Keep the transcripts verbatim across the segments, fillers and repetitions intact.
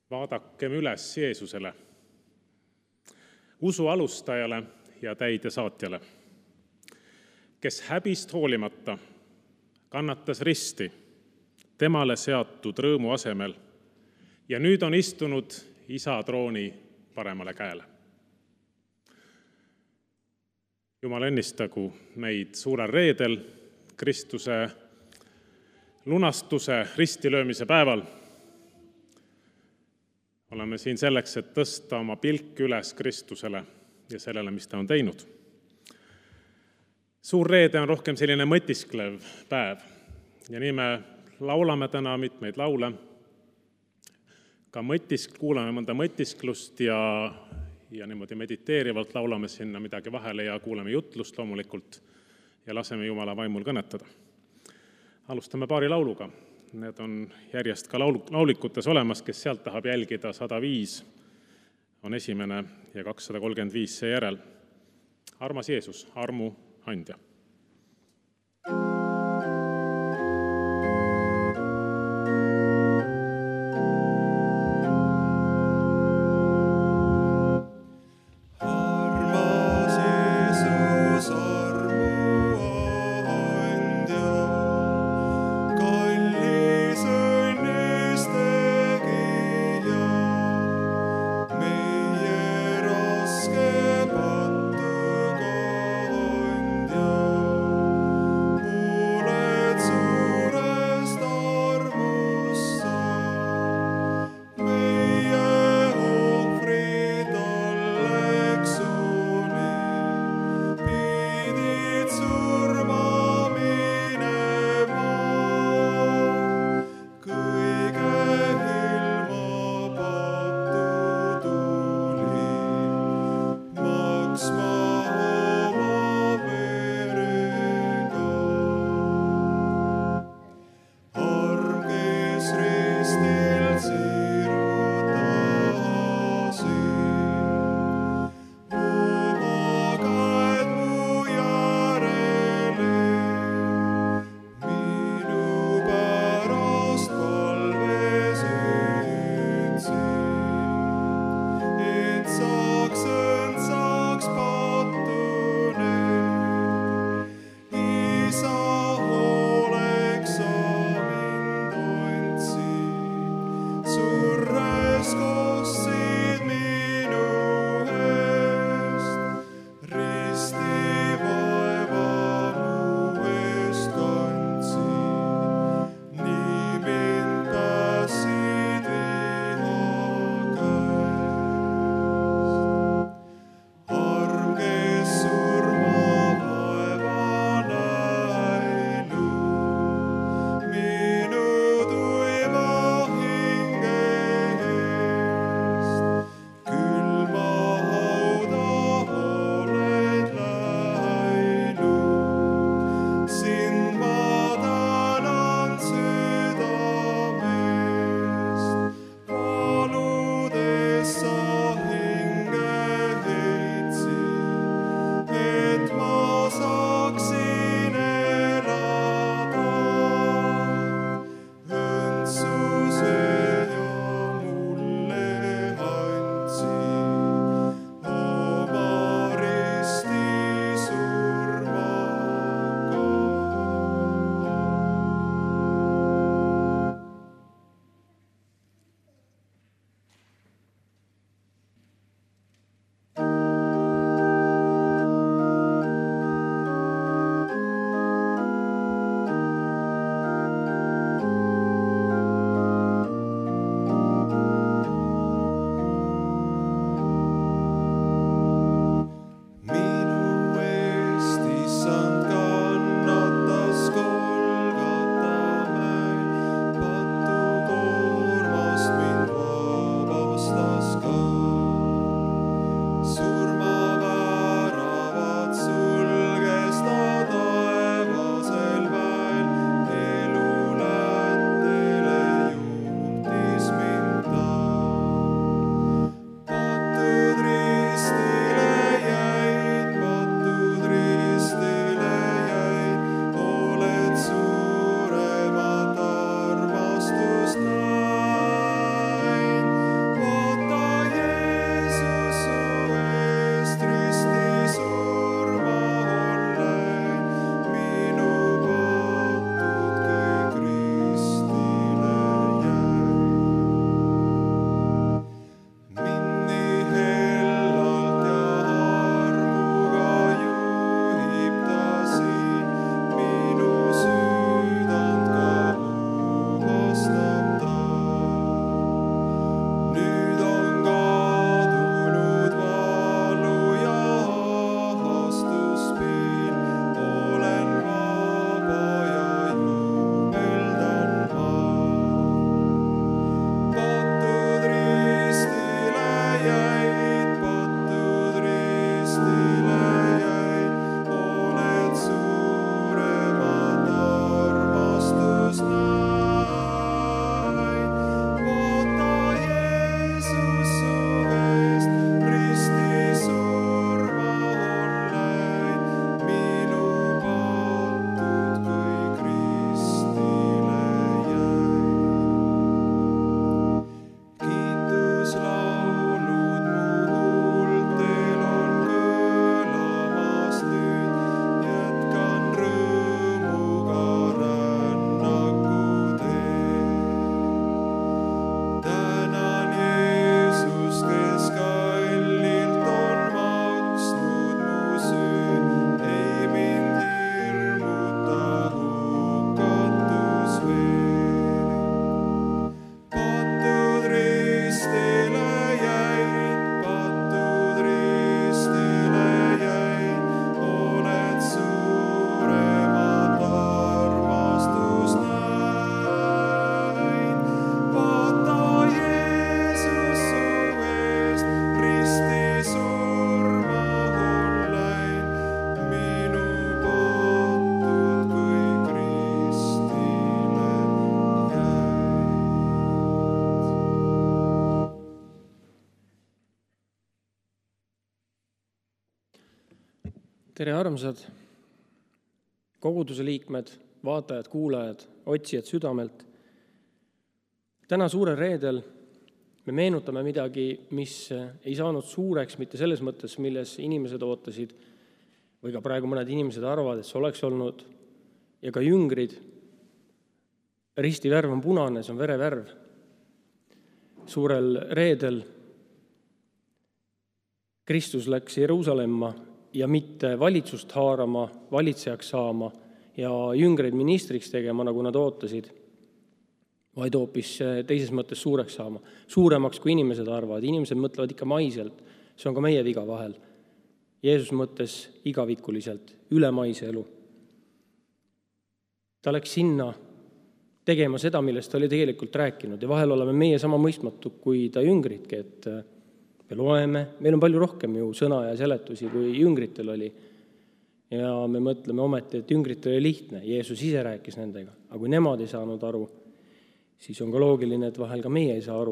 Vaadakem üles Jeesusele, usu alustajale ja täidesaatjale, kes häbist hoolimata kannatas risti temale seatud rõõmu asemel ja nüüd on istunud Isa trooni paremale käele. Jumal õnnistagu meid suurel reedel, Kristuse lunastuse ristilöömise päeval. Oleme siin selleks, et tõsta oma pilk üles Kristusele ja sellele, mis ta on teinud. Suur reede on rohkem selline mõtisklev päev ja nii me laulame täna mitmeid laule. Ka mõtisk, kuulame mõnda mõtisklust ja, ja niimoodi mediteerivalt laulame sinna midagi vahele ja kuuleme jutlust loomulikult ja laseme Jumala vaimul kõnetada. Alustame paari lauluga. Need on järjest ka laul, laulikutes olemas, kes sealt tahab jälgida. sada viis on esimene ja kakssada kolmkümmend viis seejärel. Armas Jeesus, armu andja. Meie raske pattu kandja. Tere, armsad koguduse liikmed, vaatajad, kuulajad, otsijad südamelt. Täna suurel reedel me meenutame midagi, mis ei saanud suureks mitte selles mõttes, milles inimesed ootasid, või ka praegu mõned inimesed arvavad, et see oleks olnud, ja ka jüngrid. Risti värv on punane, see on verevärv. Suurel reedel Kristus läks Jeruusalemma ja mitte valitsust haarama, valitsejaks saama ja jüngreid ministriks tegema, nagu nad ootasid, vaid hoopis teises mõttes suureks saama. Suuremaks, kui inimesed arvavad. Inimesed mõtlevad ikka maiselt. See on ka meie viga vahel. Jeesus mõtles igavikuliselt, ülemaise elu. Ta läks sinna tegema seda, millest ta oli tegelikult rääkinud. Ja vahel oleme meie sama mõistmatu kui ta jüngritki, et me loeme, meil on palju rohkem ju sõna ja seletusi, kui jüngritel oli. Ja me mõtleme ometi, et jüngritel oli lihtne. Jeesus ise rääkis nendega. Aga kui nemad ei saanud aru, siis on ka loogiline, et vahel ka meie ei saa aru.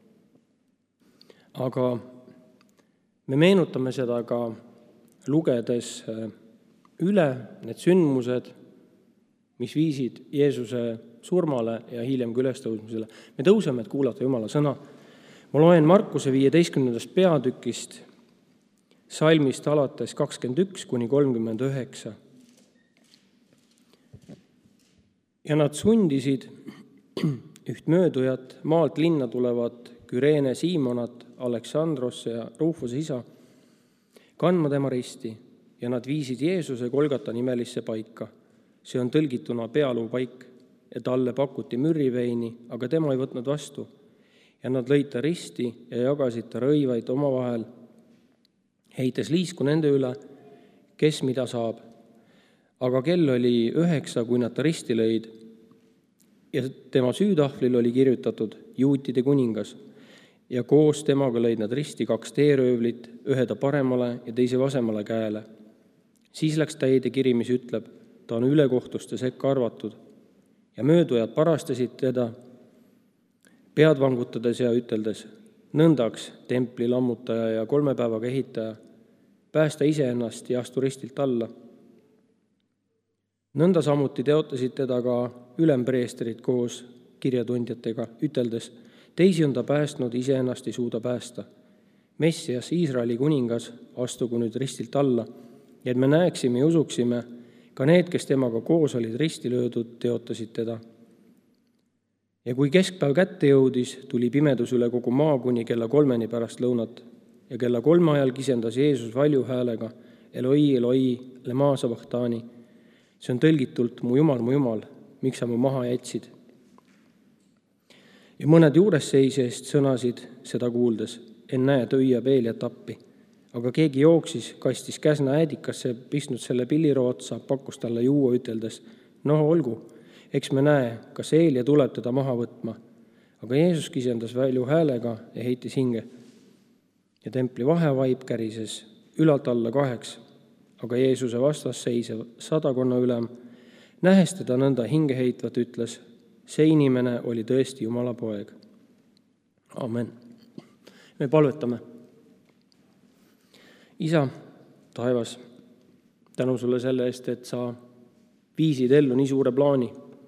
Aga me meenutame seda ka lugedes üle need sündmused, mis viisid Jeesuse surmale ja hiljem ka ülestõusmisele. Me tõuseme, et kuulata Jumala sõna. Ma loen Markuse viieteistkümnendast peatükist, salmist alates kakskümmend üks kuni kolmkümmend üheksa. Ja nad sundisid üht möödujat, maalt linna tulevat Küreene Siimonat, Aleksandrosse ja Rufuse isa, kandma tema risti, ja nad viisid Jeesuse Golgata nimelisse paika. See on tõlgituna pealuu paik, ja talle pakuti mürriveini, aga tema ei võtnud vastu. Ja nad lõid ta risti ja jagasid ta rõivaid omavahel, heites liisku nende üle, kes mida saab. Aga kell oli üheksa, kui nad ta risti lõid, ja tema süütahvlil oli kirjutatud juutide kuningas, ja koos temaga lõid nad risti kaks teeröövlit, ühe ta paremale ja teise vasemale käele. Siis läks täide kiri, mis ütleb, ta on ülekohtuste sekka arvatud, ja möödujad parastasid teda, pead vangutades ja üteldes, nõndaks templi lammutaja ja kolme päevaga ehitaja, päästa iseennast ja astu ristilt alla. Nõnda samuti teotasid teda ka ülempreestrid koos kirjatundjatega, üteldes, teisi on ta päästnud, iseennast ei suuda päästa. Messias, Iisraeli kuningas, astugu nüüd ristilt alla, ja et me näeksime ja usuksime, ka need, kes temaga koos olid risti löödud, teotasid teda. Ja kui keskpäev kätte jõudis, tuli pimedus üle kogu maa kuni kella kolmeni pärast lõunat, ja kella kolme ajal kisendas Jeesus valju häälega, Eloi, Eloi, lema sabachthani. See on tõlgitult, mu Jumal, mu Jumal, miks sa mu maha jätsid? Ja mõned juures seisest sõnasid seda kuuldes, en näe, tõiab Eeliat appi. Aga keegi jooksis, kastis käsna äädikasse, pistnud selle pilliro otsa, pakkus talle juua, üteldes, no olgu, eks me näe, kas Eelia tuleb teda maha võtma. Aga Jeesus kisendas välju häälega ja heitis hinge. Ja templi vahevaip kärises ülalt alla kaheks. Aga Jeesuse vastas seisev sadakonna ülem, nähes teda nõnda hinge heitvat, ütles, see inimene oli tõesti Jumala poeg. Amen. Me palvetame. Isa, taevas, tänu sulle selle eest, et sa viisid ellu nii suure plaani.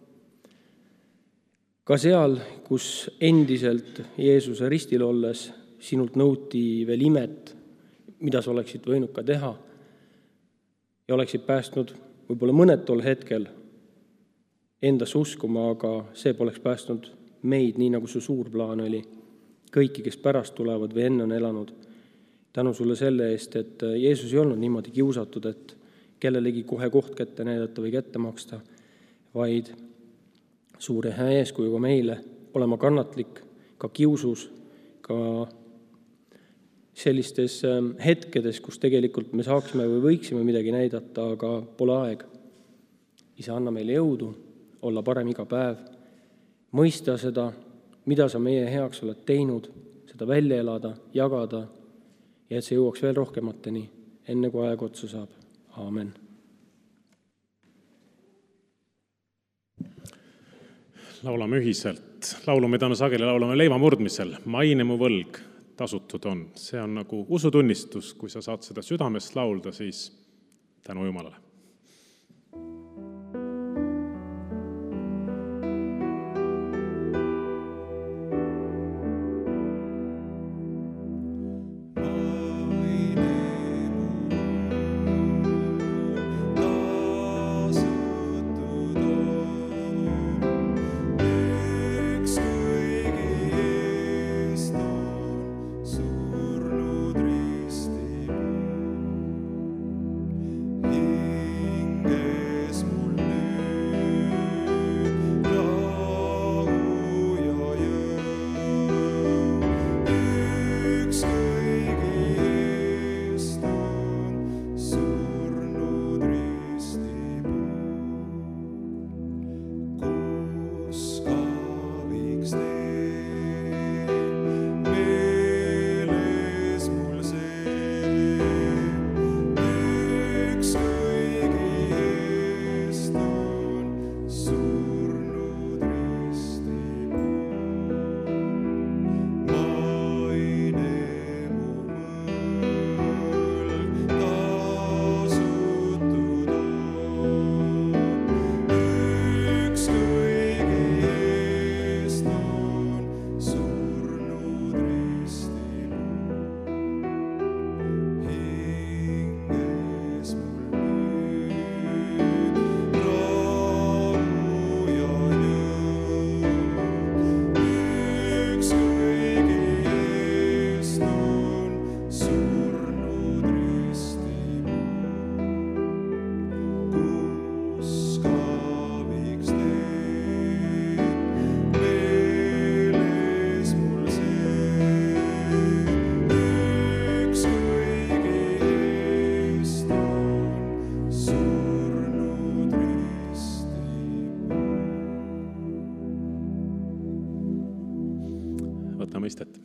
Ka seal, kus endiselt Jeesuse ristil olles sinult nõuti veel imet, mida sa oleksid võinud ka teha, ja oleksid päästnud võib-olla mõned tol hetkel endas uskuma, aga see poleks päästnud meid, nii nagu su suur plaan oli. Kõiki, kes pärast tulevad või enne on elanud. Tänu sulle selle eest, et Jeesus ei olnud niimoodi kiusatud, et kellelegi kohe koht kätte näidata või kätte maksta, vaid suure hea eeskujuga meile olema kannatlik ka kiusus, ka sellistes hetkedes, kus tegelikult me saaksime või võiksime midagi näidata, aga pole aeg. Isa, anna meile jõudu, olla parem iga päev, mõista seda, mida sa meie heaks oled teinud, seda välja elada, jagada, ja et see jõuaks veel rohkemateni, enne kui aeg otsa saab. Aamen. Laulame ühiselt. Laulu, mida me sageli laulame leiva murdmisel. Maine mu võlg tasutud on. See on nagu usutunnistus, kui sa saad seda südamest laulda, siis tänu Jumalale. Mõistet.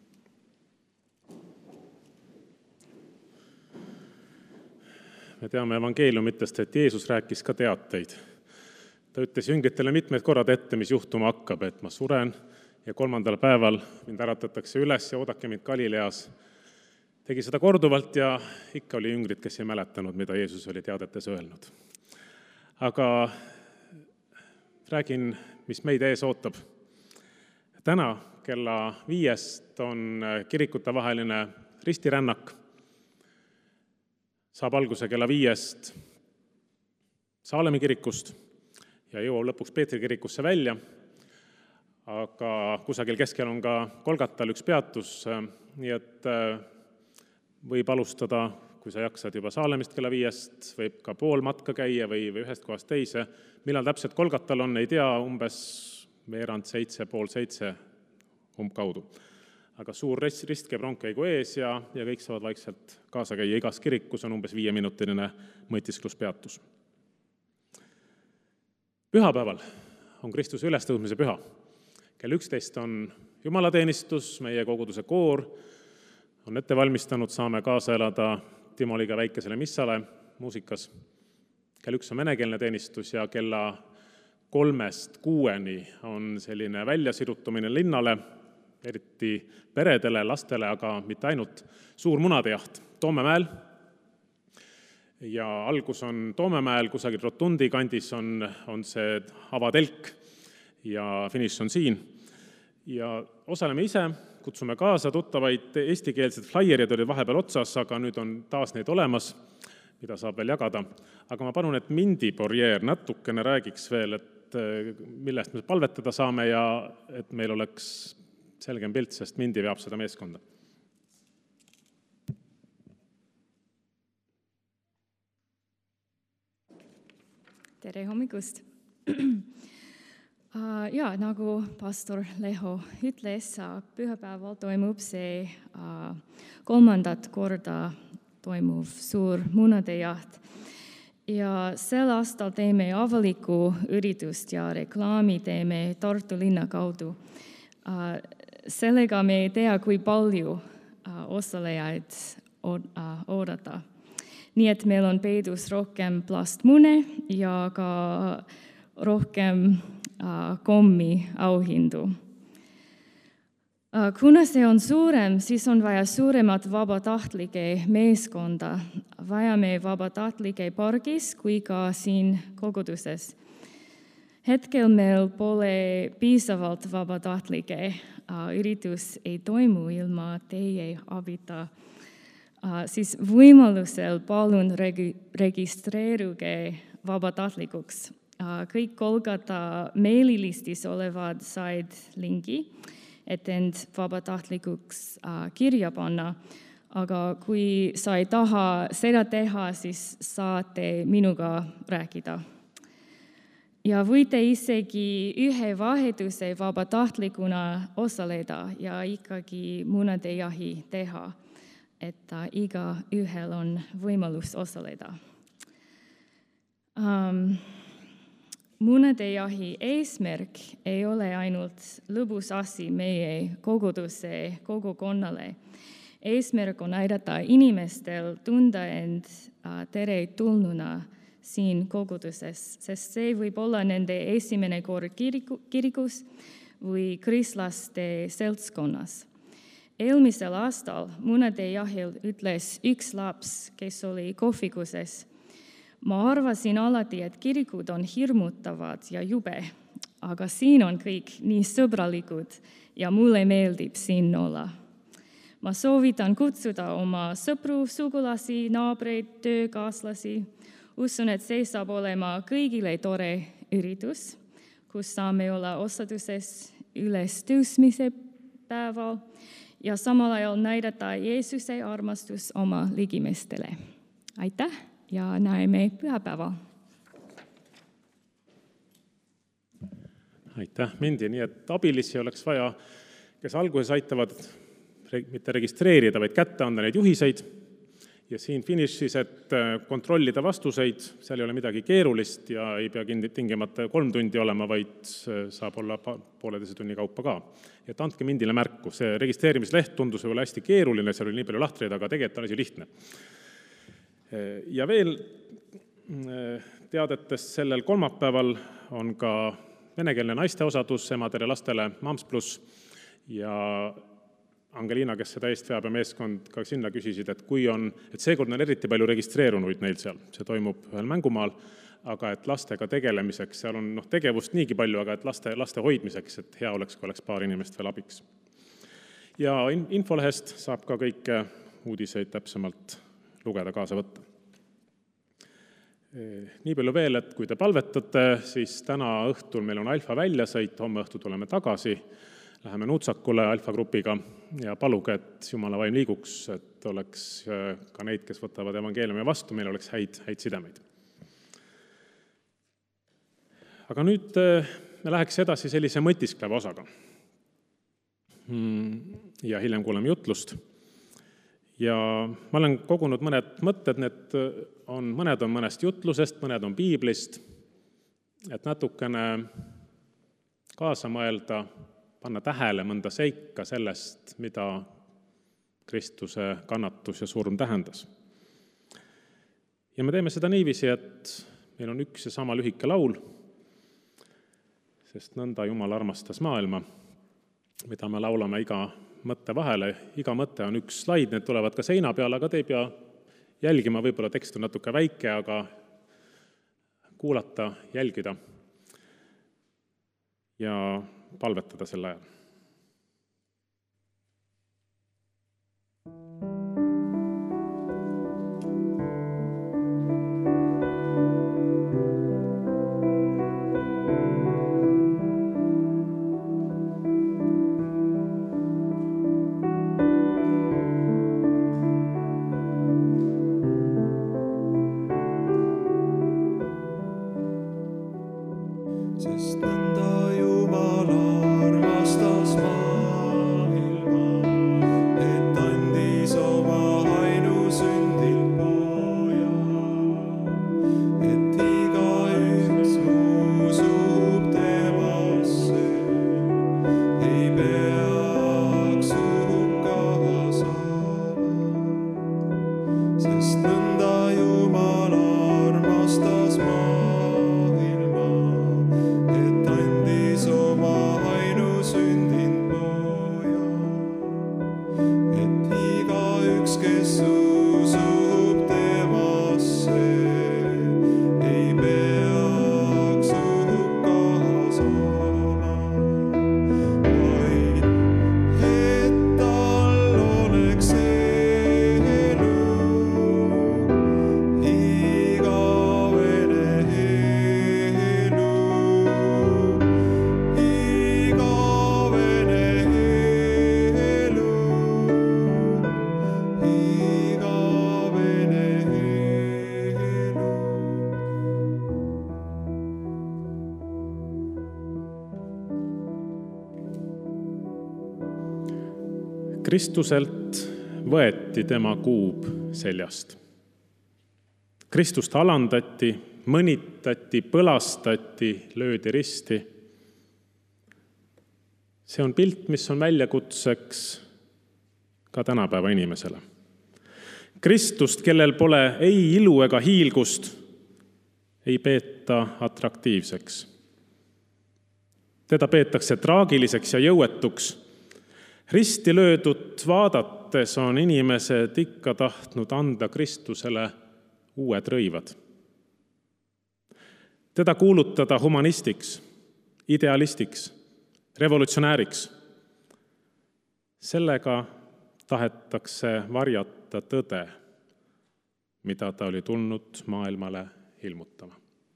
Me teame evangeeliumitest, et Jeesus rääkis ka teateid. Ta ütles jüngritele mitmed korrad ette, mis juhtuma hakkab, et ma suren ja kolmandal päeval mind äratatakse üles ja oodake mind Galileas. Tegi seda korduvalt ja ikka oli jüngrid, kes ei mäletanud, mida Jeesus oli teadetes öelnud. Aga räägin, mis meid ees ootab. Täna kella viiest on kirikute vaheline ristirännak. Saab alguse kella viiest Saalemi kirikust ja jõuab lõpuks Peetri kirikusse välja. Aga kusagil keskel on ka Kolgatal üks peatus, nii et võib alustada, kui sa jaksad juba Saalemist kella viiest, võib ka pool matka käia või, või ühest kohast teise. Millal täpselt Kolgatal on, ei tea, umbes veerand seitse, pool seitse umbkaudu. Aga suur rist, rist käib rongkäigu ees ja, ja kõik saavad vaikselt kaasa käia. Igas kirikus on umbes viieminutiline mõtiskluspeatus. Pühapäeval on Kristuse ülestõusmise püha. Kell üksteist on jumalateenistus, meie koguduse koor on ette valmistanud, saame kaasa elada Timo Liiga väikesele missale muusikas. Kell üks on venekeelne teenistus ja kella kolmest kuueni on selline väljasirutumine linnale, eriti peredele, lastele, aga mitte ainult, suur munadejaht Toomemäel. Ja algus on Toomemäel, kusagil Rotundi kandis on, on see avatelk ja finiš on siin. Ja osaleme ise, kutsume kaasa tuttavaid eestikeelsed flaierid olid vahepeal otsas, aga nüüd on taas neid olemas, mida saab veel jagada. Aga ma palun, et Mindi Borjeer natukene räägiks veel, et millest me palvetada saame ja et meil oleks selgem pilt, sest Mindi veab seda meeskonda. Tere hommikust! Ja, nagu pastor Leho ütles, pühapäeval toimub see kolmandat korda toimuv suur munadejaht. Ja sel aastal teeme avaliku üritust ja reklaami teeme Tartu linna kaudu. Sellega me ei tea, kui palju osalejaid oodata. Nii et meil on peidus rohkem plastmune ja ka rohkem kommi auhindu. Kuna see on suurem, siis on vaja suuremat vabatahtlike meeskonda, vajame vabatahtlike pargis kui ka siin koguduses. Hetkel meil pole piisavalt vabatahtlike, üritus ei toimu ilma teie abita. Siis võimalusel palun regi- registreeruge vabatahtlikuks. Kõik Kolgata meililistis olevad said lingi, et end vabatahtlikuks kirja panna. Aga kui sa ei taha seda teha, siis saate minuga rääkida. Ja võite isegi ühe vahetuse vabatahtlikuna osaleda ja ikkagi munadejahi teha, et iga ühel on võimalus osaleda. Um, munadejahi eesmärk ei ole ainult lõbus asi meie koguduse kogukonnale. Eesmärk on aidata inimestel tunda end tere tulnuna siin koguduses, sest see võib olla nende esimene kord kiriku, kirikus või kristlaste seltskonnas. Eelmisel aastal munadejahil ütles üks laps, kes oli kohvikuses. Ma arvasin alati, et kirikud on hirmutavad ja jube, aga siin on kõik nii sõbralikud ja mulle meeldib siin olla. Ma soovitan kutsuda oma sõpru, sugulasi, naabreid, töökaaslasi. Usun, et see saab olema kõigile tore üritus, kus saame olla osaduses üles tõusmise päeval ja samal ajal näidata Jeesuse armastus oma ligimestele. Aitäh ja näeme pühapäeval. Aitäh, Mindi. Nii et abilisi oleks vaja, kes alguses aitavad mitte registreerida, vaid kätte anda neid juhiseid. Ja siin finišis, et kontrollida vastuseid, seal ei ole midagi keerulist ja ei pea tingimata kolm tundi olema, vaid saab olla pooleteise tunni kaupa ka. Et andke Mindile märku, see registreerimisleht tundus võib-olla hästi keeruline, seal oli nii palju lahtreid, aga tegelikult on asi lihtne. Ja veel teadetest sellel kolmapäeval on ka venekeelne naiste osadus emadele lastele Mams Plus ja Angelina, kes seda eest veab ja meeskond ka sinna küsisid, et kui on, et seekord on eriti palju registreerunuid neil seal, see toimub ühel mängumaal, aga et lastega tegelemiseks, seal on noh, tegevust niigi palju, aga et laste, laste hoidmiseks, et hea oleks, kui oleks paar inimest veel abiks. Ja infolehest saab ka kõike uudiseid täpsemalt lugeda, kaasa võtta. Nii palju veel, et kui te palvetate, siis täna õhtul meil on alfa väljasõit, homme õhtu tuleme tagasi, läheme Nutsakule alfagrupiga ja paluge, et Jumala vaim liiguks, et oleks ka neid, kes võtavad evangeeliumi vastu, meil oleks häid, häid sidemeid. Aga nüüd me läheks edasi sellise mõtiskleva osaga. Ja hiljem kuuleme jutlust. Ja ma olen kogunud mõned mõtted, need on, mõned on mõnest jutlusest, mõned on piiblist, et natukene kaasa mõelda, panna tähele mõnda seika sellest, mida Kristuse kannatus ja surm tähendas. Ja me teeme seda niiviisi, et meil on üks ja sama lühike laul, sest nõnda Jumal armastas maailma, mida me laulame iga mõtte vahele. Iga mõte on üks slaid, need tulevad ka seina peale, aga te ei pea jälgima, võib-olla tekst on natuke väike, aga kuulata, jälgida ja palvetada selle ajal. Sest nõnda Jumal armastas Kristuselt võeti tema kuub seljast. Kristust alandati, mõnitati, põlastati, löödi risti. See on pilt, mis on väljakutseks ka tänapäeva inimesele. Kristust, kellel pole ei ilu ega hiilgust, ei peeta atraktiivseks. Teda peetakse traagiliseks ja jõuetuks. Risti löödut vaadates on inimesed ikka tahtnud anda Kristusele uued rõivad. Teda kuulutada humanistiks, idealistiks, revolutsionääriks. Sellega tahetakse varjata tõde, mida ta oli tulnud maailmale ilmutama.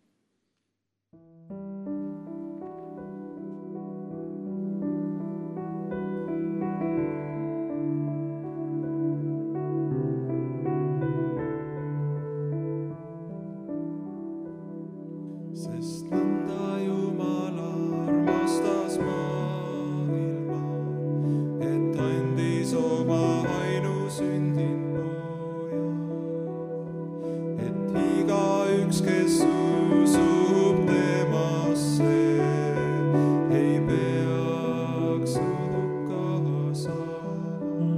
Sest nõnda Jumal armastas maailma, et andis oma ainusündinud poja, et igaüks, kes usub temasse, ei peaks hukka saama.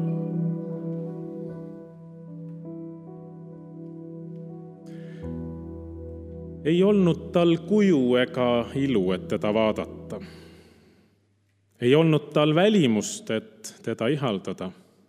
Ei olnud tal kuju ega ilu, et teda vaadata. Ei olnud tal välimust, et teda ihaldada.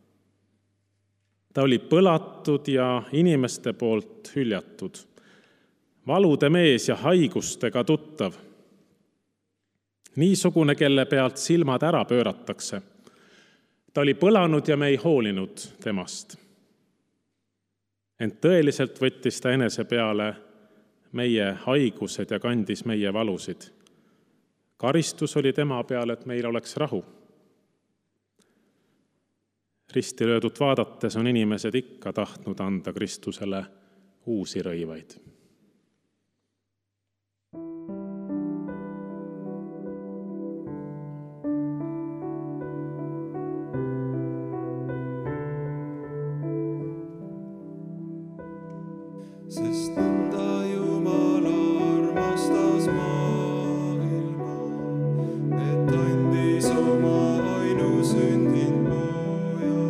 Ta oli põlatud ja inimeste poolt hüljatud, valude mees ja haigustega tuttav. Niisugune, kelle pealt silmad ära pööratakse. Ta oli põlanud ja me ei hoolinud temast. Ent tõeliselt võttis ta enese peale meie haigused ja kandis meie valusid. Karistus oli tema peal, et meil oleks rahu. Risti löödut vaadates on inimesed ikka tahtnud anda Kristusele uusi rõivaid. Sest nõnda Jumal armastas maailma, et andis oma ainusündinud poja,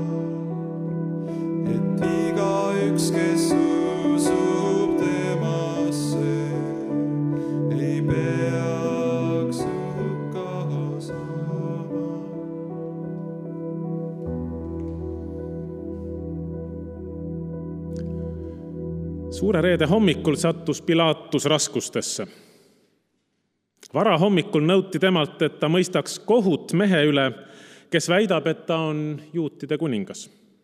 et igaüks, kes usub temasse, ei peaks hukka saama. Suure reede hommikul sattus Pilaatus raskustesse. Vara hommikul nõuti temalt, et ta mõistaks kohut mehe üle, kes väidab, et ta on juutide kuningas.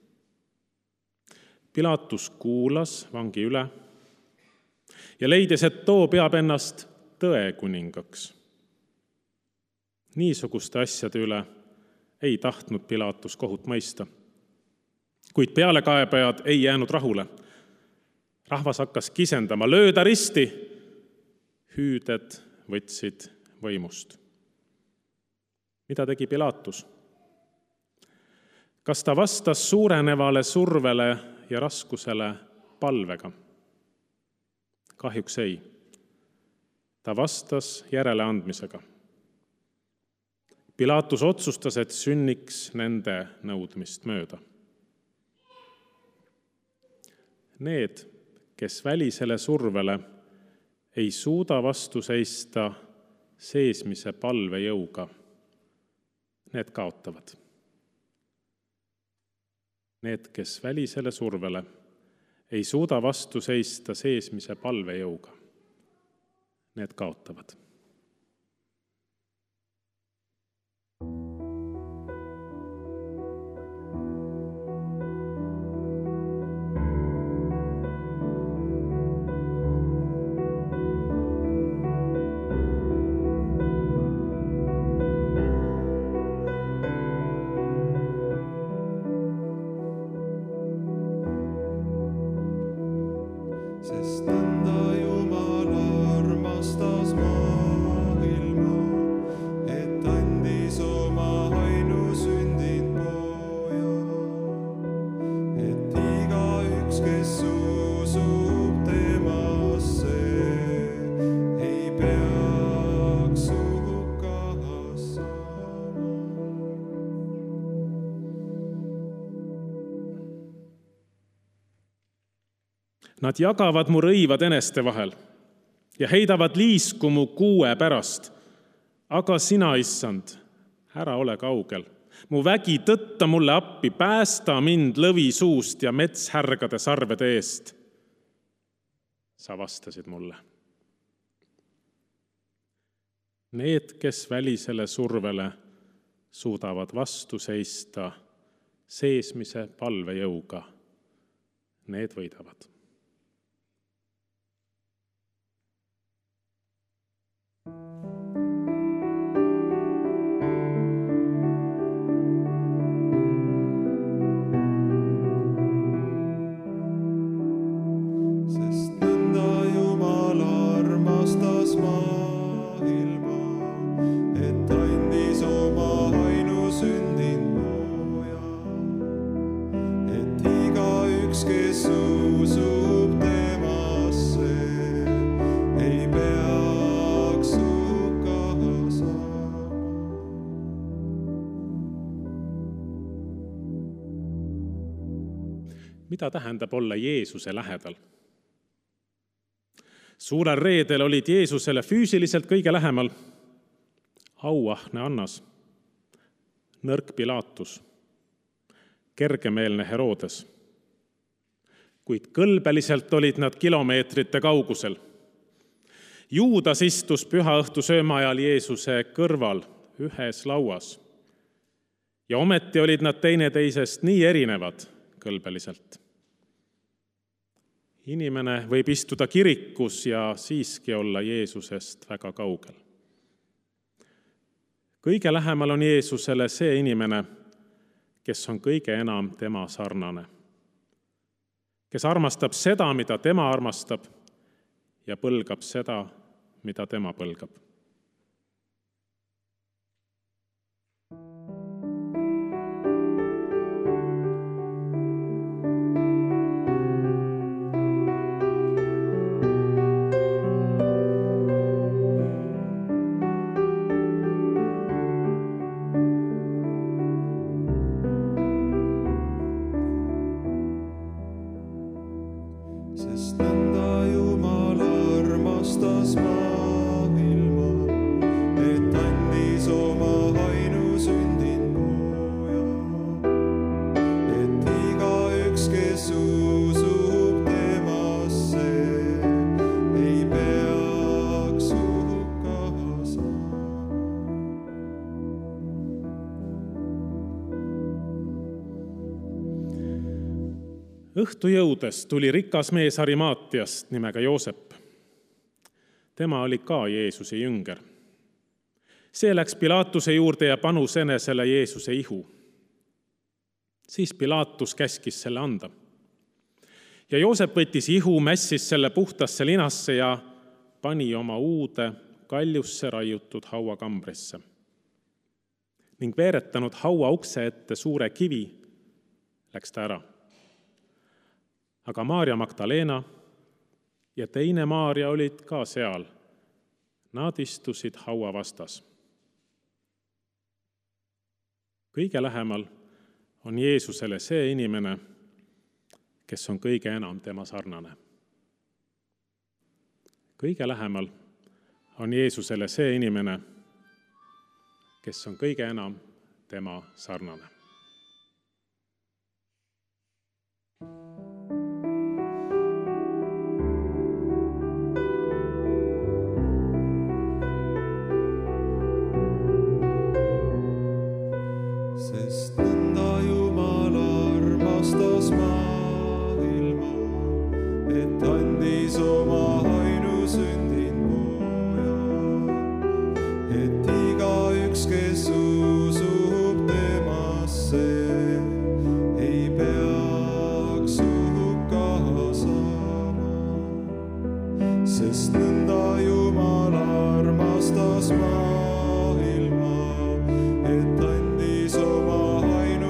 Pilaatus kuulas vangi üle ja leidis, et too peab ennast tõe kuningaks. Niisuguste asjade üle ei tahtnud Pilaatus kohut mõista, kuid pealekaebajad ei jäänud rahule. Rahvas hakkas kisendama, lööda risti, hüüded võtsid võimust. Mida tegi Pilaatus? Kas ta vastas suurenevale survele ja raskusele palvega? Kahjuks ei. Ta vastas järeleandmisega. Pilaatus otsustas, et sünniks nende nõudmist mööda. Need, kes välisele survele ei suuda vastu seista seesmise palve jõuga, need kaotavad. Need, kes välisele survele ei suuda vastu seista seesmise palve jõuga, need kaotavad. Sest nõnda Jumal armastas maailma, Nad jagavad mu rõivad eneste vahel ja heidavad liisku mu kuue pärast. Aga sina, issand, ära ole kaugel. Mu vägi tõtta mulle appi, päästa mind lõvi suust ja metshärgade sarvede eest. Sa vastasid mulle. Need, kes välisele survele suudavad vastu seista seesmise palvejõuga, need võidavad. Sest nõnda Jumal armastas maailma, et andis oma ainusündinud poja, et igaüks, kes usub temasse, ei peaks hukka saama. Mida tähendab olla Jeesuse lähedal? Suurel reedel olid Jeesusele füüsiliselt kõige lähemal auahne Annas, nõrk Pilaatus, kergemeelne Herodes. Kuid kõlbeliselt olid nad kilomeetrite kaugusel. Juudas istus pühaõhtu sööma ajal Jeesuse kõrval ühes lauas. Ja ometi olid nad teineteisest nii erinevad kõlbeliselt. Inimene võib istuda kirikus ja siiski olla Jeesusest väga kaugel. Kõige lähemal on Jeesusele see inimene, kes on kõige enam tema sarnane, kes armastab seda, mida tema armastab, ja põlgab seda, mida tema põlgab. Sest nõnda Jumal armastas maailma, et andis oma ainusündinud poja, et igaüks, kes usub temasse, ei peaks hukka saama. Õhtu jõudes tuli rikas mees Arimaatiast nimega Joosep. Tema oli ka Jeesuse jünger. See läks Pilaatuse juurde ja panus enesele Jeesuse ihu. Siis Pilaatus käskis selle anda. Ja Joosep võttis ihu, mässis selle puhtasse linasse ja pani oma uude kaljusse raiutud hauakambrisse. Ning veeretanud haua ukse ette suure kivi, läks ta ära. Aga Maarja Magdalena ja teine Maarja olid ka seal. Nad istusid haua vastas. Kõige lähemal on Jeesusele see inimene, kes on kõige enam tema sarnane. Kõige lähemal on Jeesusele see inimene, kes on kõige enam tema sarnane. Sest nõnda Jumal armastas maailma, et andis oma ainusündinud poja, et igaüks, kes usub temasse, ei peaks hukka saama. Sest nõnda Jumal armastas maailma, et andis oma ainusündinud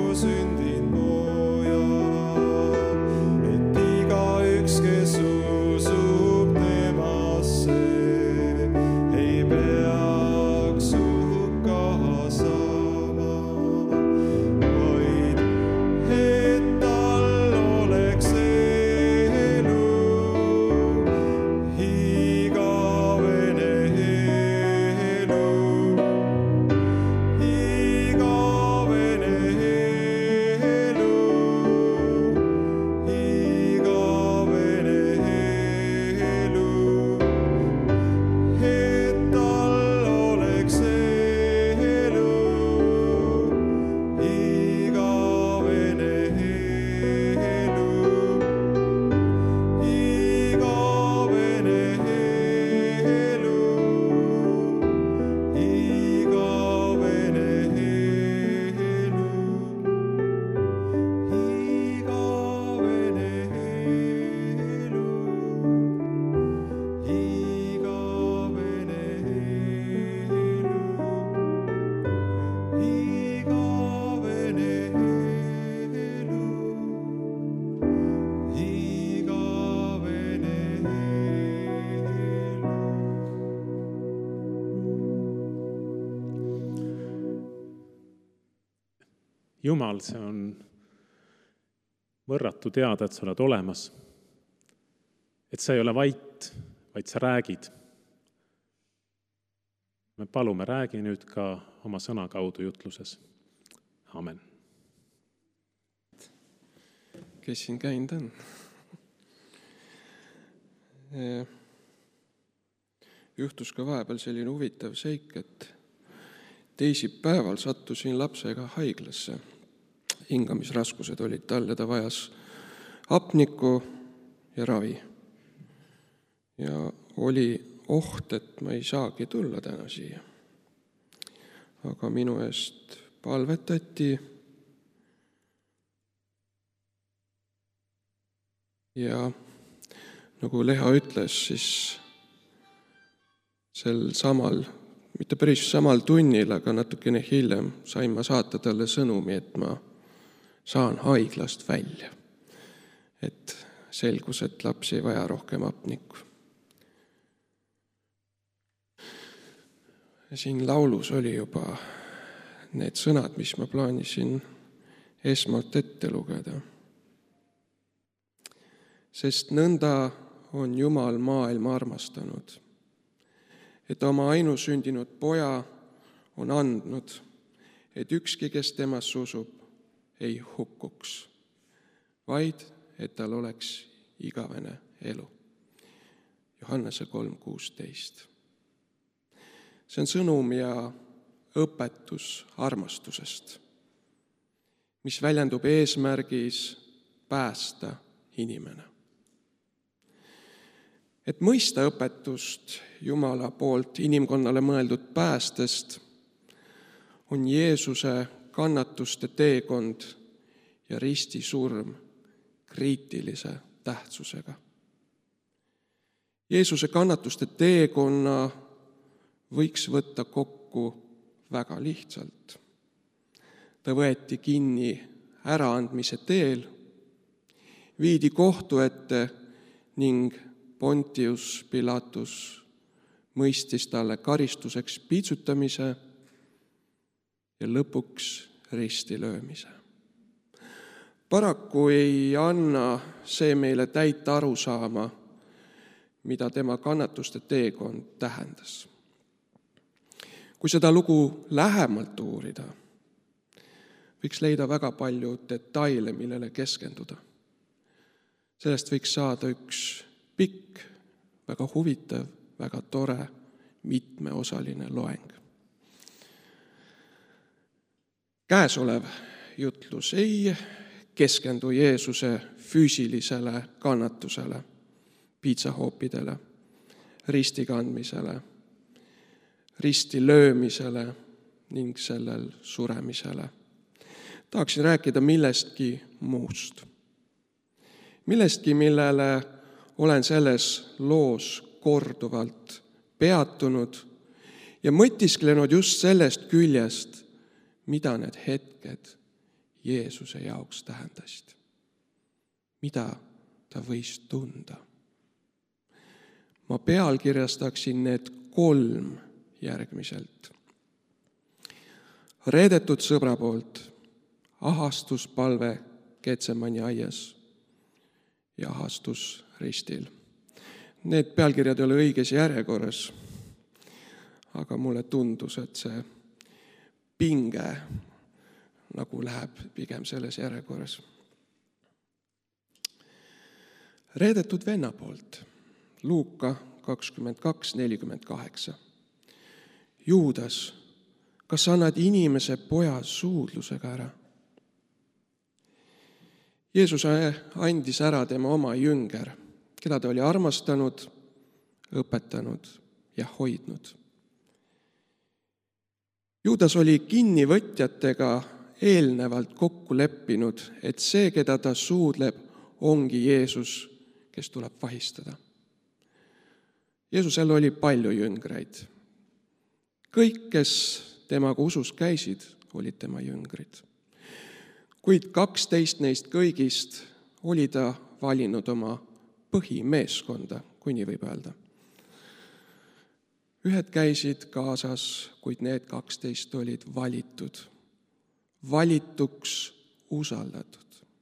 Jumal, see on võrratu teada, et sa oled olemas. Et sa ei ole vait, vaid sa räägid. Me palume, räägi nüüd ka oma sõna kaudu jutluses. Amen. Kes siin käinud on? Juhtus ka vahepeal selline huvitav seik, et teisipäeval sattusin lapsega haiglasse. Hingamisraskused olid tal ja ta vajas hapnikku ja ravi. Ja oli oht, et ma ei saagi tulla täna siia. Aga minu eest palvetati ja nagu Leha ütles, siis sel samal, mitte päris samal tunnil, aga natukene hiljem sain ma saata talle sõnumi, et ma saan haiglast välja. Et selgus, et laps ei vaja rohkem hapnikku. Siin laulus oli juba need sõnad, mis ma plaanisin esmalt ette lugeda. Sest nõnda on Jumal maailma armastanud, et oma ainusündinud poja on andnud, et ükski, kes temas usub, ei hukkuks, vaid et tal oleks igavene elu. Johannese kolm kuusteist. See on sõnum ja õpetus armastusest, mis väljendub eesmärgis päästa inimene. Et mõista õpetust Jumala poolt inimkonnale mõeldud päästest, on Jeesuse kannatuste teekond ja risti surm kriitilise tähtsusega. Jeesuse kannatuste teekonna võiks võtta kokku väga lihtsalt. Ta võeti kinni äraandmise teel, viidi kohtu ette ning Pontius Pilatus mõistis talle karistuseks piitsutamise ja lõpuks ristilöömise. Paraku ei anna see meile täit arusaama, mida tema kannatuste teekond tähendas. Kui seda lugu lähemalt uurida, võiks leida väga palju detaile, millele keskenduda. Sellest võiks saada üks pikk, väga huvitav, väga tore, mitmeosaline loeng. Käesolev jutlus ei keskendu Jeesuse füüsilisele kannatusele, piitsahoopidele, risti kandmisele, risti löömisele ning sellel suremisele. Tahaksin rääkida millestki muust. Millestki, millele olen selles loos korduvalt peatunud ja mõtisklenud just sellest küljest, mida need hetked Jeesuse jaoks tähendasid. Mida ta võis tunda. Ma pealkirjastaksin need kolm järgmiselt. Reedetud sõbra poolt, ahastuspalve Getsemani aias ja ahastus ristil. Need pealkirjad ei ole õiges järjekorras, aga mulle tundus, et see pinge nagu läheb pigem selles järjekorras. Reedetud venna poolt, Luuka kakskümmend kaks nelikümmend kaheksa. Juudas, kas sa annad inimese poja suudlusega ära? Jeesus andis ära tema oma jünger, keda ta oli armastanud, õpetanud ja hoidnud. Juudas oli kinnivõtjatega eelnevalt kokku leppinud, et see, keda ta suudleb, ongi Jeesus, kes tuleb vahistada. Jeesusel oli palju jüngreid. Kõik, kes temaga usus käisid, olid tema jüngrid. Kuid kaksteist neist kõigist oli ta valinud oma põhimeeskonda, kui nii võib öelda. Ühed käisid kaasas, kuid need kaksteist olid valitud, valituks usaldatud.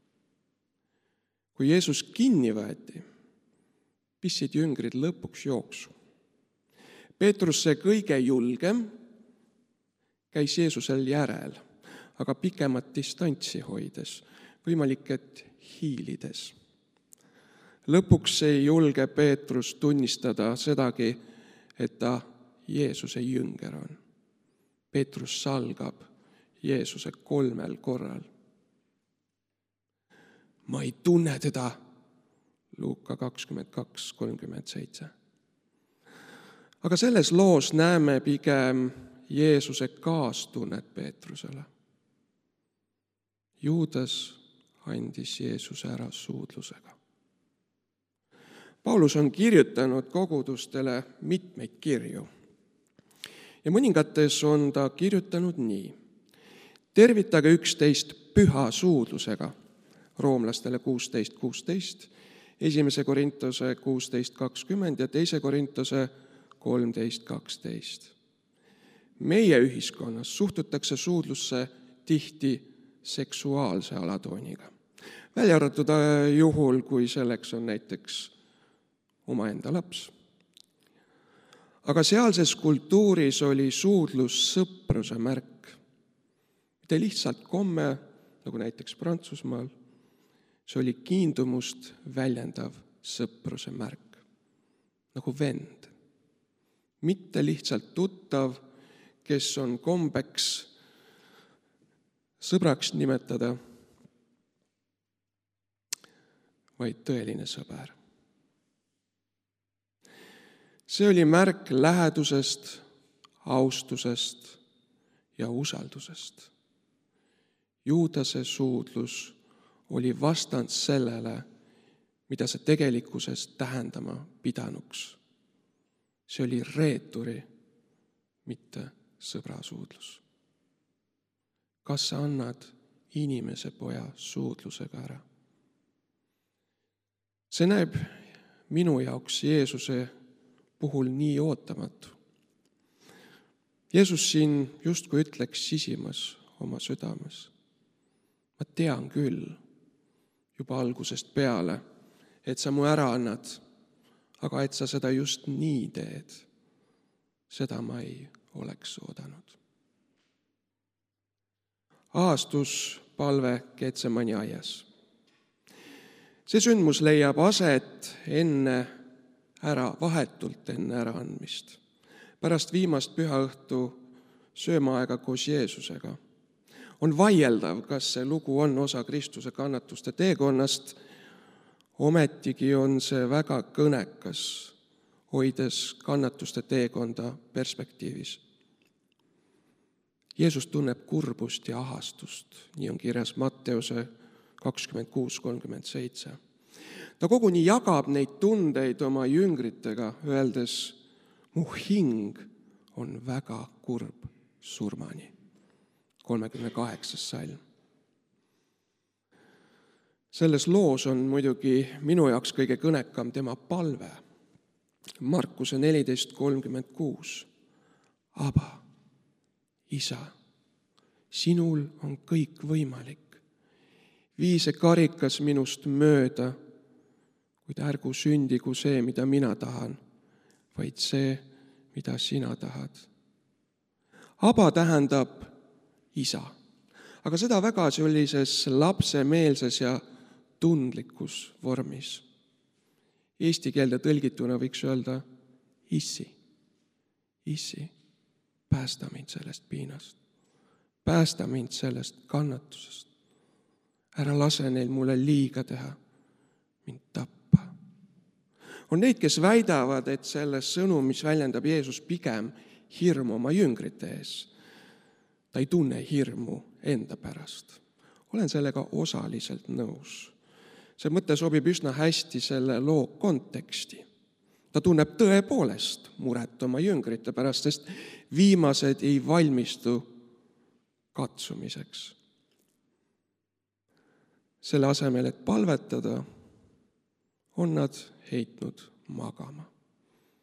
Kui Jeesus kinni võeti, pistsid jüngrid lõpuks jooksu. Peetrus, see kõige julgem, käis Jeesusel järel, aga pikemat distantsi hoides, võimalik, et hiilides. Lõpuks ei julge Peetrus tunnistada sedagi, et ta Jeesuse jünger on. Peetrus salgab Jeesuse kolmel korral. Ma ei tunne teda, Luuka kakskümmend kaks kolmkümmend seitse. Aga selles loos näeme pigem Jeesuse kaastunnet Peetrusele. Juudas andis Jeesuse ära suudlusega. Paulus on kirjutanud kogudustele mitmeid kirju. Ja mõningates on ta kirjutanud nii. Tervitage üksteist püha suudlusega, roomlastele kuusteist kuusteist, esimese Korintuse kuusteist kakskümmend ja teise Korintuse kolmteist kaksteist. Meie ühiskonnas suhtutakse suudlusse tihti seksuaalse alatooniga. Välja arvatud juhul, kui selleks on näiteks omaenda laps. Aga sealses kultuuris oli suudlus sõpruse märk. Mitte lihtsalt komme, nagu näiteks Prantsusmaal, see oli kiindumust väljendav sõpruse märk, nagu vend. Mitte lihtsalt tuttav, kes on kombeks sõbraks nimetada, vaid tõeline sõber. See oli märk lähedusest, austusest ja usaldusest. Juudase suudlus oli vastand sellele, mida see tegelikkuses tähendama pidanuks. See oli reeturi, mitte sõbrasuudlus. Kas sa annad inimese poja suudlusega ära? See näeb minu jaoks Jeesuse puhul nii ootamatu. Jeesus siin justkui ütleks sisimas oma südames. Ma tean küll juba algusest peale, et sa mu ära annad, aga et sa seda just nii teed, seda ma ei oleks oodanud. Aastuspalve Getsemani aias. See sündmus leiab aset enne ära, vahetult enne äraandmist, pärast viimast pühaõhtu söömaaega koos Jeesusega. On vaieldav, kas see lugu on osa Kristuse kannatuste teekonnast, ometigi on see väga kõnekas, hoides kannatuste teekonda perspektiivis. Jeesus tunneb kurbust ja ahastust, nii on kirjas Matteuse kakskümmend kuus kolmkümmend seitse. Ta koguni jagab neid tundeid oma jüngritega, öeldes, mu hing on väga kurb surmani. kolmekümne kaheksas salm. Selles loos on muidugi minu jaoks kõige kõnekam tema palve. Markuse neliteist kolmkümmend kuus. Aba, isa, sinul on kõik võimalik. Vii see karikas minust mööda, kuid ärgu sündigu see, mida mina tahan, vaid see, mida sina tahad. Aba tähendab isa, aga seda väga sellises lapsemeelses ja tundlikus vormis. Eesti keelde tõlgituna võiks öelda issi, issi, päästa mind sellest piinast, päästa mind sellest kannatusest. Ära lase neil mulle liiga teha, mind tappa. On neid, kes väidavad, et selles sõnumis väljendab Jeesus pigem hirmu oma jüngrite ees. Ta ei tunne hirmu enda pärast. Olen sellega osaliselt nõus. See mõte sobib üsna hästi selle loo konteksti. Ta tunneb tõepoolest muret oma jüngrite pärast, sest viimased ei valmistu katsumiseks. Selle asemel, et palvetada, on nad heitnud magama.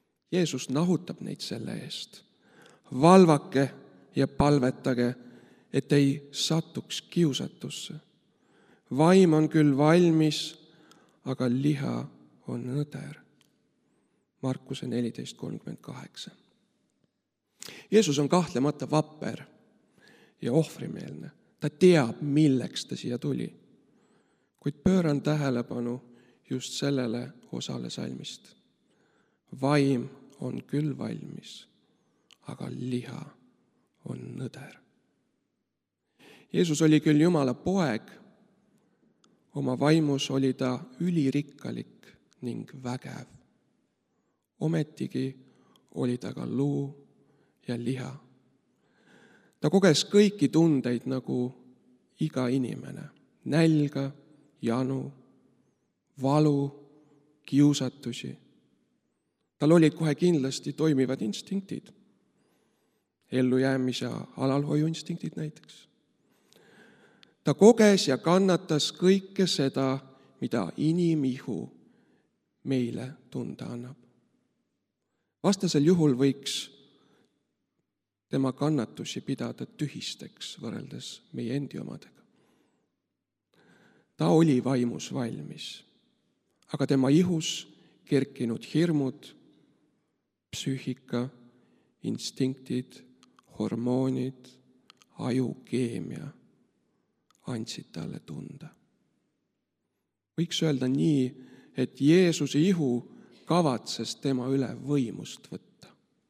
Jeesus nahutab neid selle eest. Valvake ja palvetage, et ei satuks kiusatusse. Vaim on küll valmis, aga liha on nõder. Markuse neliteist kolmkümmend kaheksa. Jeesus on kahtlemata vapper ja ohvrimeelne. Ta teab, milleks ta siia tuli. Kuid pööran tähelepanu just sellele osale salmist. Vaim on küll valmis, aga liha on nõder. Jeesus oli küll Jumala poeg, oma vaimus oli ta ülirikkalik ning vägev. Ometigi oli ta ka luu ja liha. Ta koges kõiki tundeid nagu iga inimene, nälga, janu, valu, kiusatusi. Tal olid kohe kindlasti toimivad instinktid, ellujäämis- ja alalhoiuinstinktid näiteks. Ta koges ja kannatas kõike seda, mida inimihu meile tunda annab. Vastasel juhul võiks tema kannatusi pidada tühisteks võrreldes meie endi omadega. Ta oli vaimus valmis, aga tema ihus kerkinud hirmud, psüühika, instinktid, hormoonid, ajukeemia andsid talle tunda. Võiks öelda nii, et Jeesuse ihu kavatses tema üle võimust võtta.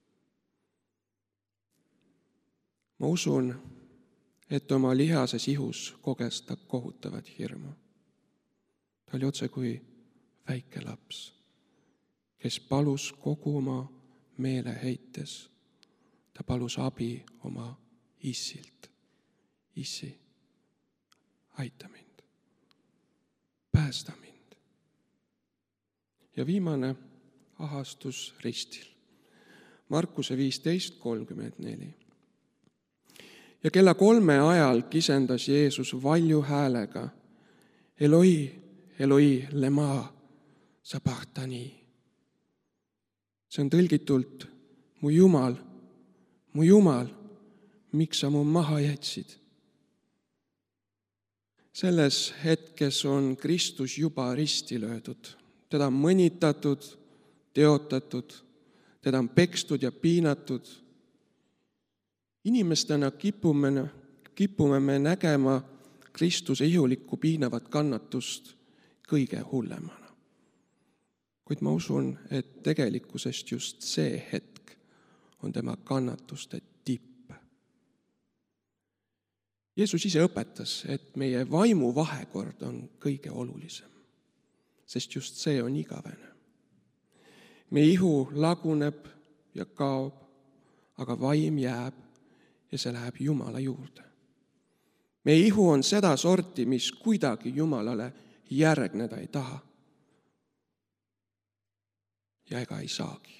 Ma usun, et oma lihases ihus koges ta kohutavat hirmu. Ta oli otse kui väike laps, kes palus kogu oma meele heites. Ta palus abi oma issilt. Issi, aita mind, päästa mind. Ja viimane ahastus ristil. Markuse viisteist kolmkümmend neli. Ja kella kolme ajal kisendas Jeesus valju häälega: Eloi, Eloi, lema sabachthani. See on tõlgitult: mu Jumal, mu Jumal, miks sa mu maha jätsid? Selles hetkes on Kristus juba risti löödud. Teda on mõnitatud, teotatud, teda on pekstud ja piinatud. Inimestena kipume, kipume me nägema Kristuse ihulikku piinavat kannatust kõige hullemana. Kuid ma usun, et tegelikkusest just see hetk on tema kannatuste tipp. Jeesus ise õpetas, et meie vaimu vahekord on kõige olulisem, sest just see on igavene. Meie ihu laguneb ja kaob, aga vaim jääb ja see läheb Jumala juurde. Meie ihu on seda sorti, mis kuidagi Jumalale järgneda ei taha. Ja ega ei saagi.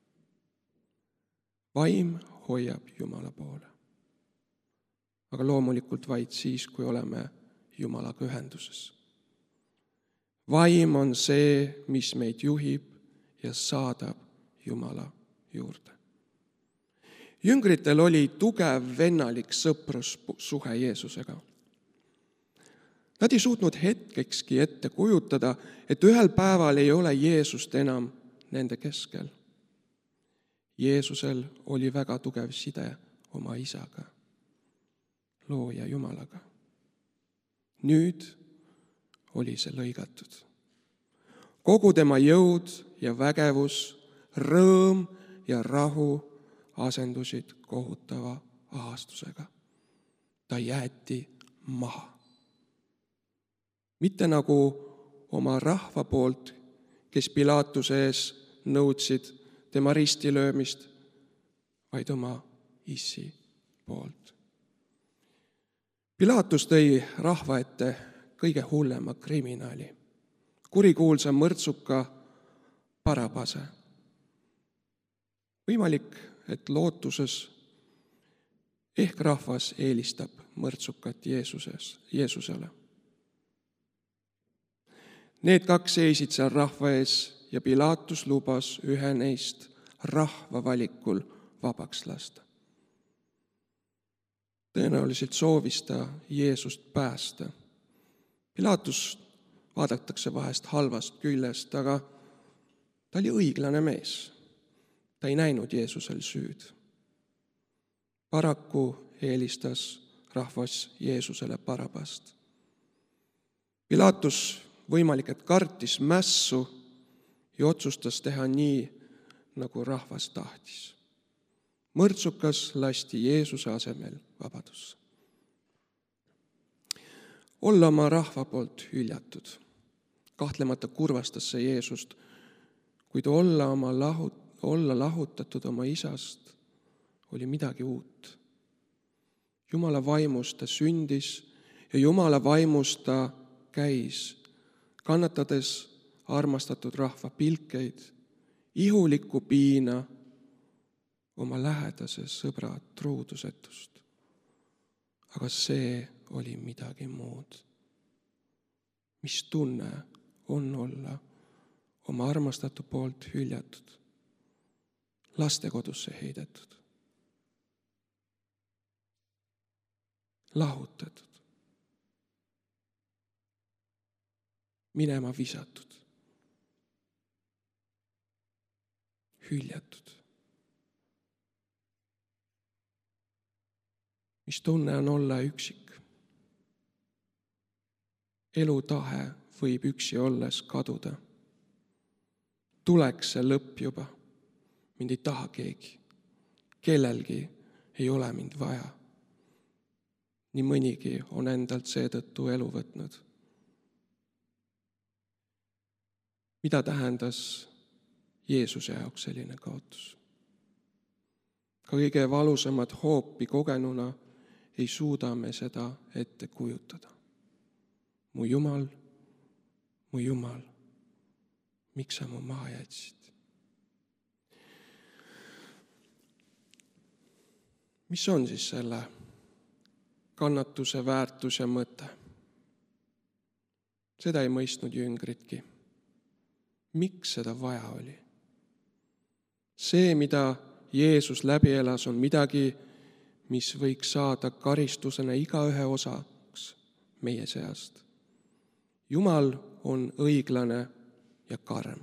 Vaim hoiab Jumala poole. Aga loomulikult vaid siis, kui oleme Jumalaga ühenduses. Vaim on see, mis meid juhib ja saadab Jumala juurde. Jüngritel oli tugev vennalik sõprussuhe Jeesusega. Nad ei suutnud hetkekski ette kujutada, et ühel päeval ei ole Jeesust enam nende keskel. Jeesusel oli väga tugev side oma isaga, looja Jumalaga. Nüüd oli see lõigatud. Kogu tema jõud ja vägevus, rõõm ja rahu asendusid kohutava ahastusega. Ta jäeti maha. Mitte nagu oma rahva poolt, kes Pilaatuse ees nõudsid tema ristilöömist, vaid oma issi poolt. Pilaatus tõi rahva ette kõige hullema kriminaali, kurikuulsa mõrtsuka Barabase. Võimalik, et lootuses ehk rahvas eelistab mõrtsukat Jeesuses, Jeesusele. Need kaks seisid seal rahva ees ja Pilaatus lubas ühe neist rahva valikul vabaks lasta. tõenäoliselt soovis ta Jeesust päästa. Pilatus vaadatakse vahest halvast küljest, aga ta oli õiglane mees. Ta ei näinud Jeesusel süüd. Paraku eelistas rahvas Jeesusele Barabast. Pilatus võimalik, et kartis mässu ja otsustas teha nii, nagu rahvas tahtis. Mõrtsukas lasti Jeesuse asemel vabadusse. Olla oma rahva poolt hüljatud. Kahtlemata kurvastas see Jeesust, kuid olla, oma lahut, olla lahutatud oma isast oli midagi uut. Jumala vaimus ta sündis ja Jumala vaimus ta käis, kannatades armastatud rahva pilkeid, ihulikku piina, oma lähedase sõbra truudusetust. Aga see oli midagi muud. Mis tunne on olla oma armastatu poolt hüljatud, lastekodusse heidetud, lahutatud, minema visatud, hüljatud. Mis tunne on olla üksik? Elu tahe võib üksi olles kaduda. Tuleks see lõpp juba. Mind ei taha keegi. Kellelgi ei ole mind vaja. Nii mõnigi on endalt seetõttu elu võtnud. Mida tähendas Jeesuse jaoks selline kaotus? Ka kõige valusamad hoopi kogenuna ei suuda me seda ette kujutada. Mu Jumal, mu Jumal, miks sa mu maha jätsid? Mis on siis selle kannatuse väärtus ja mõte? Seda ei mõistnud jüngritki. Miks seda vaja oli? See, mida Jeesus läbi elas, on midagi, mis võiks saada karistusena igaühe osaks meie seast. Jumal on õiglane ja karm.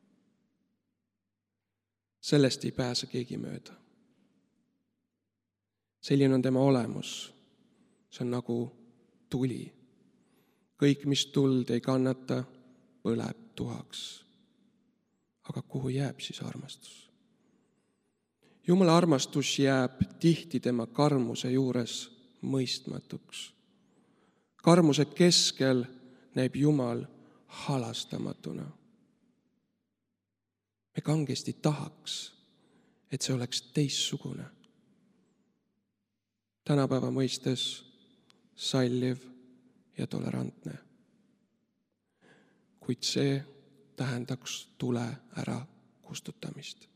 Sellest ei pääse keegi mööda. Selline on tema olemus. See on nagu tuli. Kõik, mis tuld ei kannata, põleb tuhaks. Aga kuhu jääb siis armastus? Jumala armastus jääb tihti tema karmuse juures mõistmatuks. Karmuse keskel näib Jumal halastamatuna. Me kangesti tahaks, et see oleks teistsugune. Tänapäeva mõistes salliv ja tolerantne. Kuid see tähendaks tule ära kustutamist.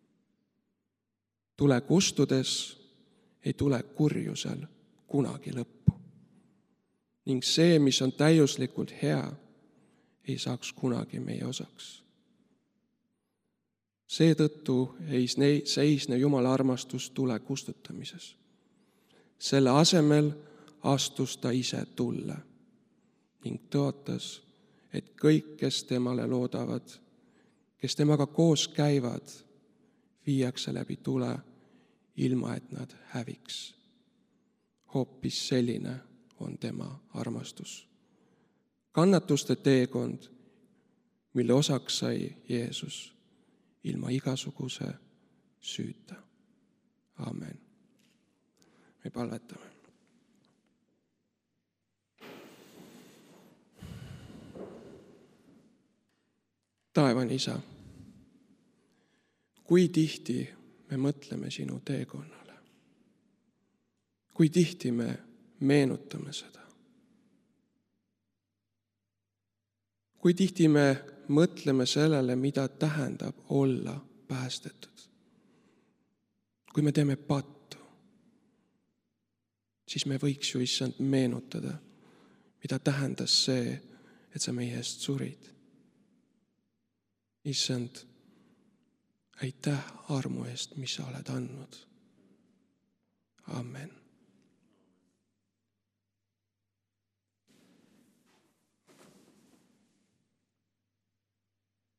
Tule kustudes ei tule kurjusel kunagi lõppu. Ning see, mis on täiuslikult hea, ei saaks kunagi meie osaks. Seetõttu ei seisne Jumala armastus tule kustutamises. Selle asemel astus ta ise tulle ning tõotas, et kõik, kes temale loodavad, kes temaga koos käivad, viiakse läbi tule, ilma et nad häviks. Hoopis selline on tema armastus. Kannatuste teekond, mille osaks sai Jeesus, ilma igasuguse süüta. Amen. Me palvetame. Taevane Isa, kui tihti me mõtleme sinu teekonnale? Kui tihti me meenutame seda? Kui tihti me mõtleme sellele, mida tähendab olla päästetud? Kui me teeme pattu, siis me võiks ju issand meenutada, mida tähendas see, et sa meie eest surid. Issand, aitäh armu eest, mis sa oled andnud. Amen.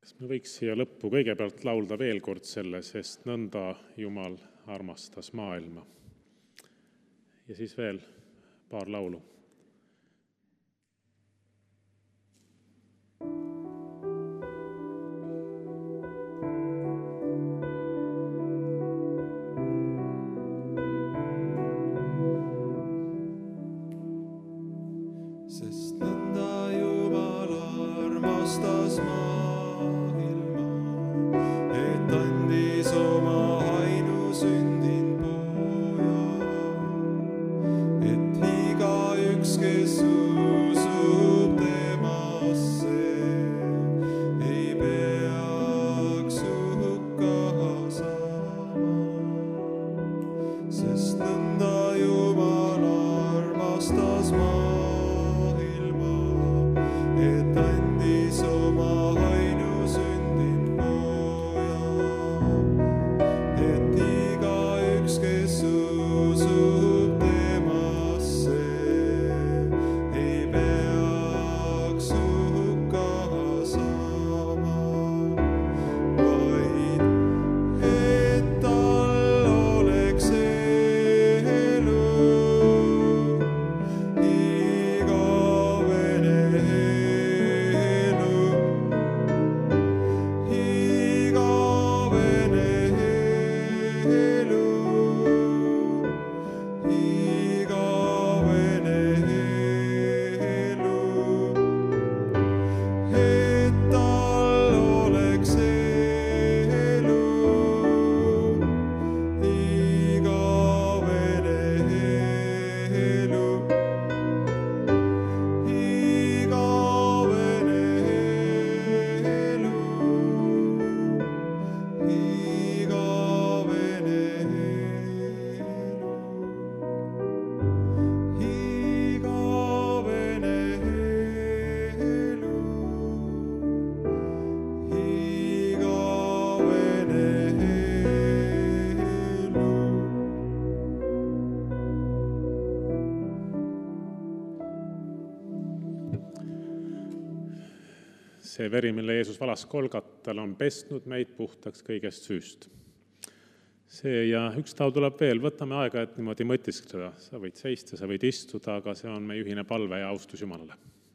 Me võiks siia lõppu kõigepealt laulda veel kord selle, sest nõnda Jumal armastas maailma. Ja siis veel paar laulu. Sest nõnda Jumal armastas maailma, et andis oma ainusündinud poja, et igaüks, kes usub temasse, ei peaks hukka saama. Sest nõnda Jumal armastas maailma, et andis oma ainusündinud poja, et igaüks, kes usub temasse, ei peaks hukka saama, vaid et tal oleks elu, igavene elu, igavene elu, igavene elu, et tal oleks elu, igavene elu, igavene elu, igavene elu, igavene elu, igavene elu. See veri, mille Jeesus valas Golgatal, on pestnud meid puhtaks kõigest süüst. See ja üks taud tuleb veel, võtame aega, et niimoodi mõtiskleda. Sa võid seista, sa võid istuda, aga see on meie ühine palve ja austus Jumalale.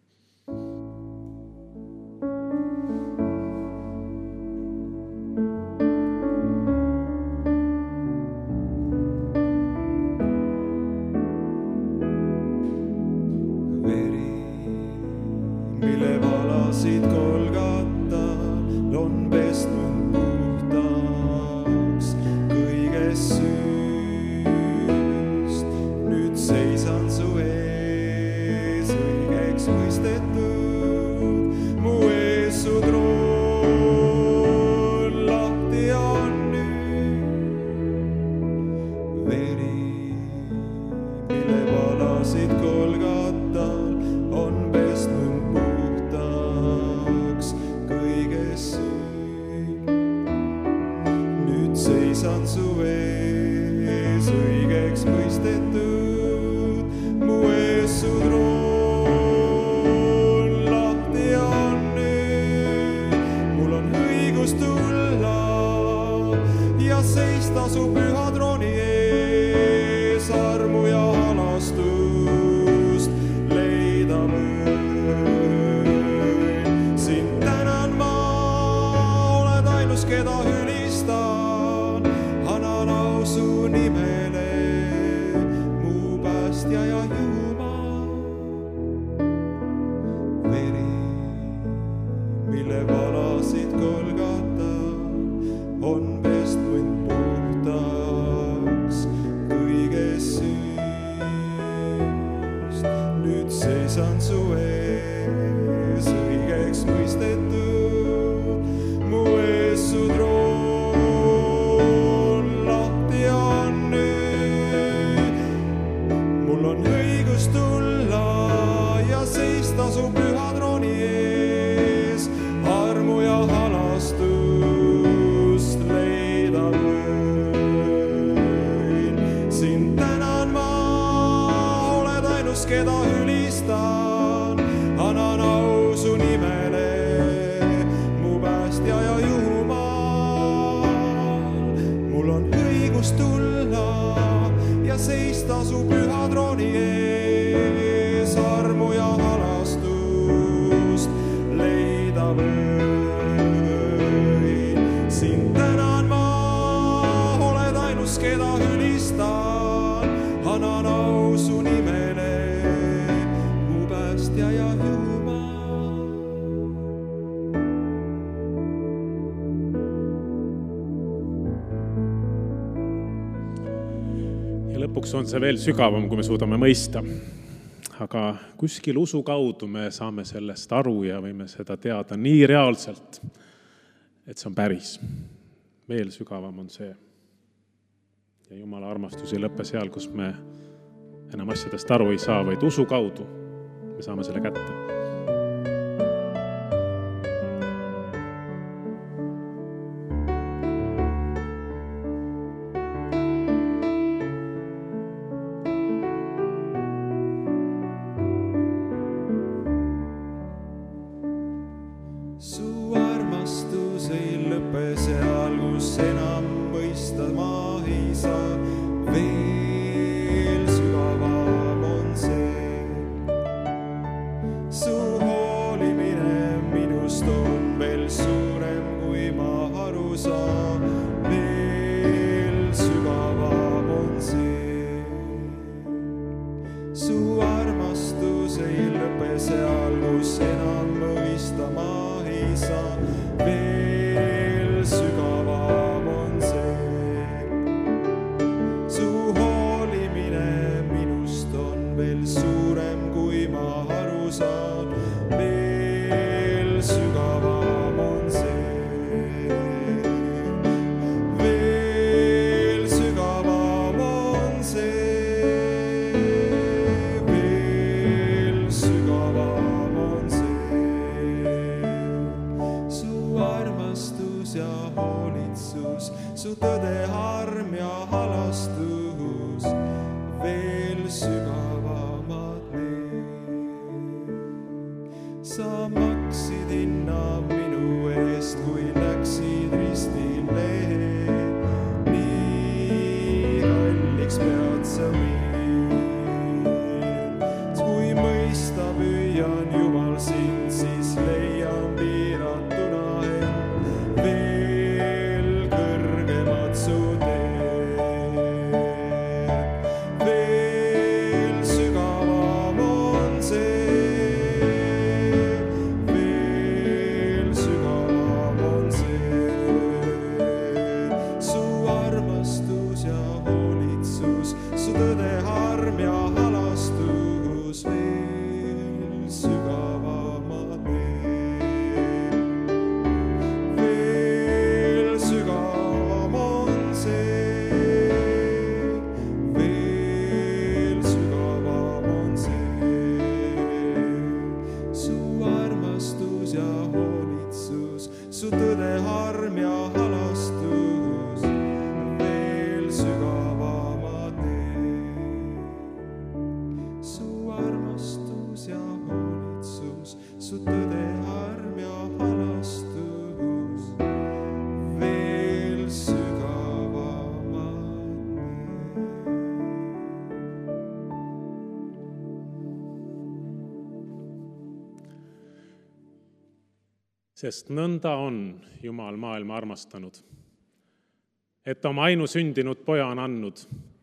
Veri, mille valasid Golgatal, on pestnud puhtaks kõigest süüst. Nüüd seisan su ees õigeks mõistetud, mu ees su troon lahti on nüüd. Veri, mille valasid Golgatal, on pestnud puhtaks kõigest süüd. Nüüd seisan su ees õigeks mõistetud, mu ees su troon lõpuks on see veel sügavam, kui me suudame mõista. Aga kuskil usu kaudu me saame sellest aru ja võime seda teada nii reaalselt, et see on päris. Veel sügavam on see. Ja Jumala armastus ei lõppe seal, kus me enam asjadest aru ei saa, vaid usu kaudu me saame selle kätte. Sest nõnda on Jumal maailma armastanud, et oma ainusündinud poja on andnud,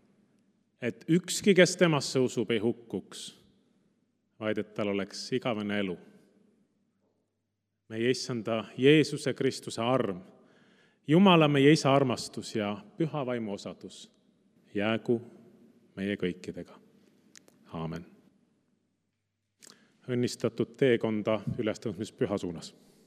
et ükski, kes temasse usub, ei hukkuks, vaid et tal oleks igavene elu. Meie issanda Jeesuse Kristuse arm, Jumala meie isa armastus ja püha vaimu osadus jäägu meie kõikidega. Aamen. Õnnistatud teekonda ülestõusmispüha suunas.